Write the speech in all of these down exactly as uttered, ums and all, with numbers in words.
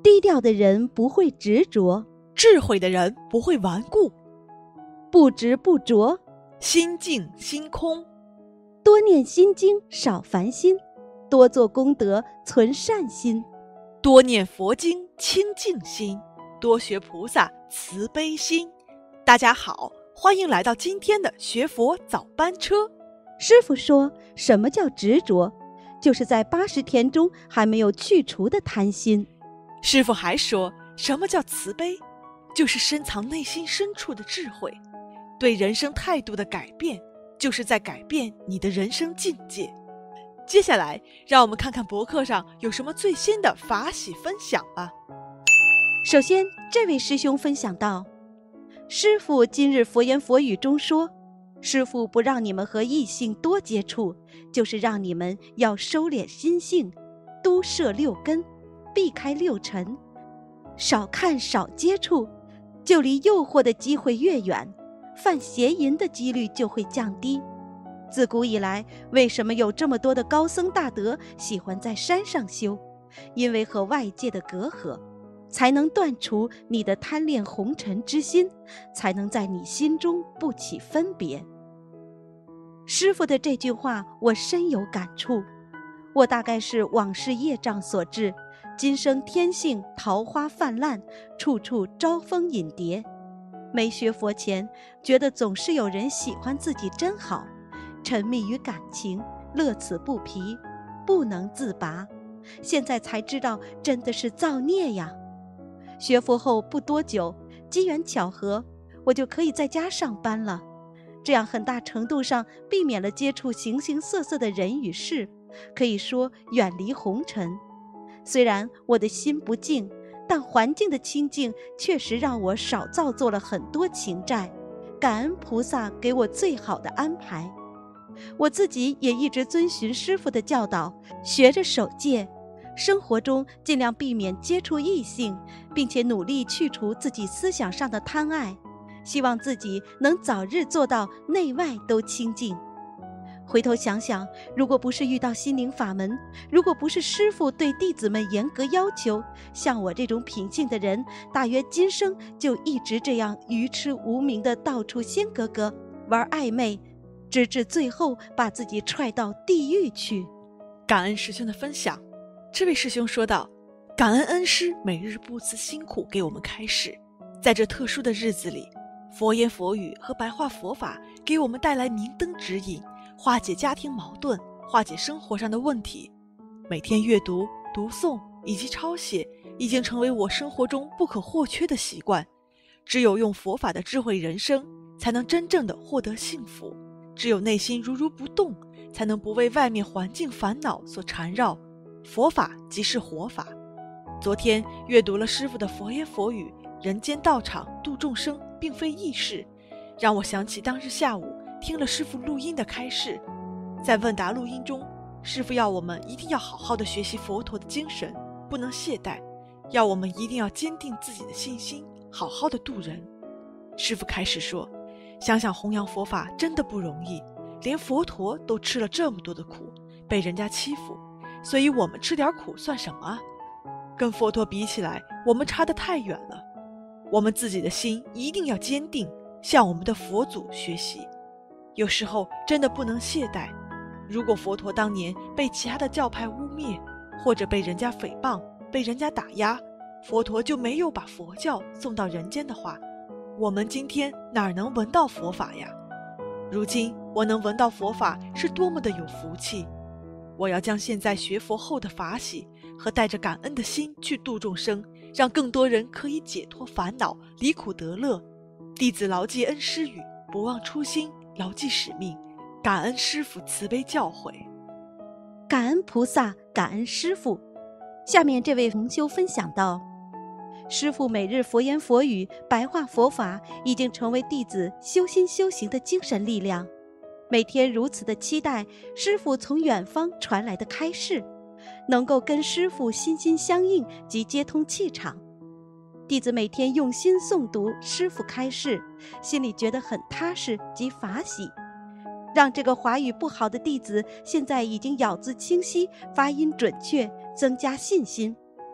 低调的人不会执着， 智慧的人不会顽固， 不执不着， 心静心空。 多念心经，少烦心，多做功德，存善心， 多念佛经，清净心，多学菩萨，慈悲心。大家好，欢迎来到今天的学佛早班车。 师父说，什么叫执着？就是在八十天中还没有去除的贪心。 师父还说，什么叫慈悲？就是深藏内心深处的智慧。对人生态度的改变，就是在改变你的人生境界。接下来，让我们看看博客上有什么最新的法喜分享吧。 首先，这位师兄分享到，师父今日佛言佛语中说，师父不让你们和异性多接触，就是让你们要收敛心性，都摄六根，避开六尘，少看少接触，就离诱惑的机会越远，犯邪淫的几率就会降低。自古以来，为什么有这么多的高僧大德喜欢在山上修？因为和外界的隔阂，才能断除你的贪恋红尘之心，才能在你心中不起分别。师父的这句话我深有感触，我大概是往事业障所致，今生天性桃花泛滥，处处招蜂引蝶。没学佛前，觉得总是有人喜欢自己真好，沉迷于感情，乐此不疲，不能自拔。现在才知道，真的是造孽呀。学佛后不多久，机缘巧合，我就可以在家上班了。这样很大程度上避免了接触形形色色的人与事，可以说远离红尘。虽然我的心不静，但环境的清净确实让我少造作了很多情债，感恩菩萨给我最好的安排。我自己也一直遵循师父的教导，学着守戒，生活中尽量避免接触异性，并且努力去除自己思想上的贪爱，希望自己能早日做到内外都清净。回头想想，如果不是遇到心灵法门，如果不是师父对弟子们严格要求，像我这种品性的人，大约今生就一直这样愚痴无明的到处仙格格玩暧昧，直至最后把自己踹到地狱去。 感恩师兄的分享。这位师兄说道，感恩恩师每日不辞辛苦给我们开示，在这特殊的日子里，佛言佛语和白话佛法给我们带来明灯指引，化解家庭矛盾，化解生活上的问题。每天阅读、读诵以及抄写已经成为我生活中不可或缺的习惯。只有用佛法的智慧人生，才能真正的获得幸福。只有内心如如不动，才能不为外面环境烦恼所缠绕。佛法即是活法。昨天阅读了师父的佛言佛语，人间道场度众生并非易事，让我想起当日下午听了师父录音的开示。在问答录音中，师父要我们一定要好好的学习佛陀的精神，不能懈怠，要我们一定要坚定自己的信心，好好的度人。师父开始说，想想弘扬佛法真的不容易，连佛陀都吃了这么多的苦，被人家欺负，所以我们吃点苦算什么啊？跟佛陀比起来，我们差得太远了。我们自己的心一定要坚定，向我们的佛祖学习。有时候真的不能懈怠。如果佛陀当年被其他的教派污蔑，或者被人家诽谤，被人家打压，佛陀就没有把佛教送到人间的话，我们今天哪儿能闻到佛法呀？如今我能闻到佛法，是多么的有福气。我要将现在学佛后的法喜和带着感恩的心去度众生，让更多人可以解脱烦恼，离苦得乐。弟子牢记恩师语，不忘初心，牢记使命，感恩师父慈悲教诲。 感恩菩萨，感恩师父。下面这位同修分享到，师父每日佛言佛语，白话佛法已经成为弟子修心修行的精神力量。每天如此的期待师父从远方传来的开示，能够跟师父心心相印及接通气场。弟子每天用心诵读师父开示，心里觉得很踏实及法喜，让这个华语不好的弟子现在已经咬字清晰，发音准确，增加信心。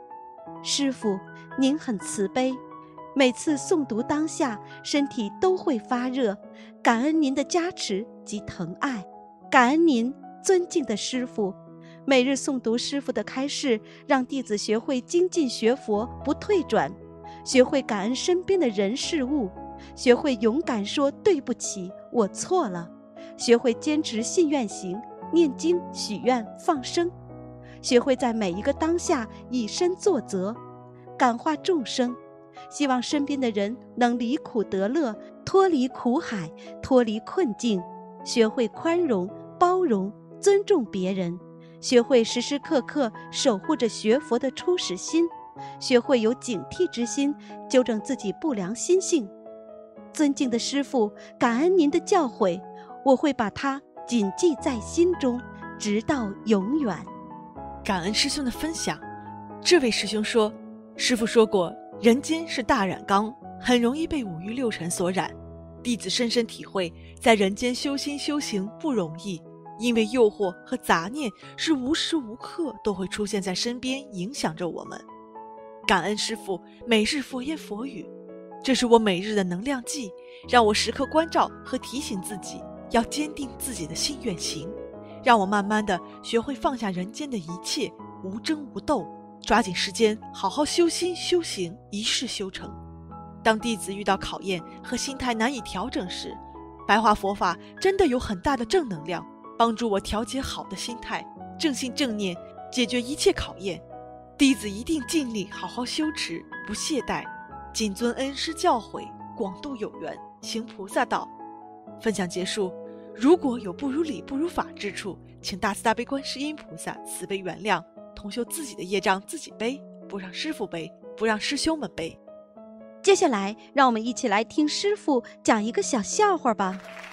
师父，您很慈悲，每次诵读当下，身体都会发热，感恩您的加持及疼爱，感恩您，尊敬的师父。每日诵读师父的开示，让弟子学会精进学佛，不退转，学会感恩身边的人事物，学会勇敢说对不起，我错了，学会坚持信愿行，念经许愿放生，学会在每一个当下以身作则，感化众生，希望身边的人能离苦得乐，脱离苦海，脱离困境，学会宽容包容尊重别人，学会时时刻刻守护着学佛的初始心，学会有警惕之心，纠正自己不良心性。尊敬的师父，感恩您的教诲，我会把它谨记在心中，直到永远。 感恩师兄的分享。这位师兄说，师父说过，人间是大染缸，很容易被五欲六尘所染。弟子深深体会，在人间修心修行不容易，因为诱惑和杂念是无时无刻都会出现在身边，影响着我们。感恩师父每日佛言佛语，这是我每日的能量剂，让我时刻关照和提醒自己，要坚定自己的心愿行，让我慢慢的学会放下人间的一切，无争无斗，抓紧时间好好修心修行，一世修成。当弟子遇到考验和心态难以调整时，白话佛法真的有很大的正能量，帮助我调节好的心态，正信正念，解决一切考验。弟子一定尽力好好修持，不懈怠，谨遵恩师教诲，广度有缘，行菩萨道。分享结束，如果有不如理不如法之处，请大慈大悲观世音菩萨慈悲原谅，同修自己的业障自己背，不让师父背，不让师兄们背。 接下来让我们一起来听师父讲一个小笑话吧。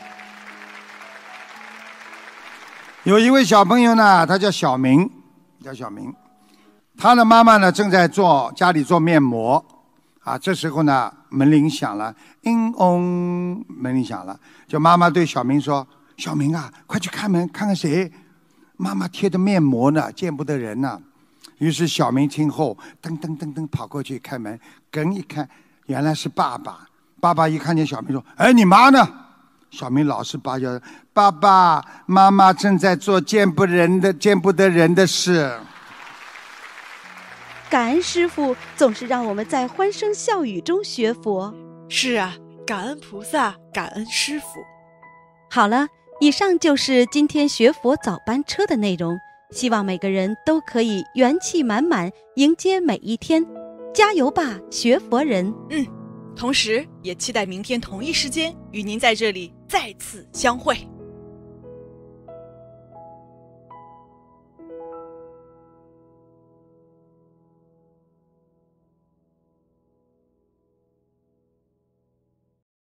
有一位小朋友呢，他叫小明，叫小明，他的妈妈呢正在做家里做面膜啊。这时候呢，门铃响了，叮嗡，门铃响了，就妈妈对小明说：“小明啊，快去开门，看看谁？妈妈贴的面膜呢，见不得人呢。”于是小明听后，噔噔噔噔跑过去开门，梗一看，原来是爸爸。爸爸一看见小明说：“哎，你妈呢？”小明老实巴交：“爸爸妈妈正在做见不人的见不得人的事。” 感恩师父总是让我们在欢声笑语中学佛。 是啊，感恩菩萨，感恩师父。 好了，以上就是今天学佛早班车的内容，希望每个人都可以元气满满迎接每一天，加油吧，学佛人。 嗯，同时也期待明天同一时间与您在这里再次相会。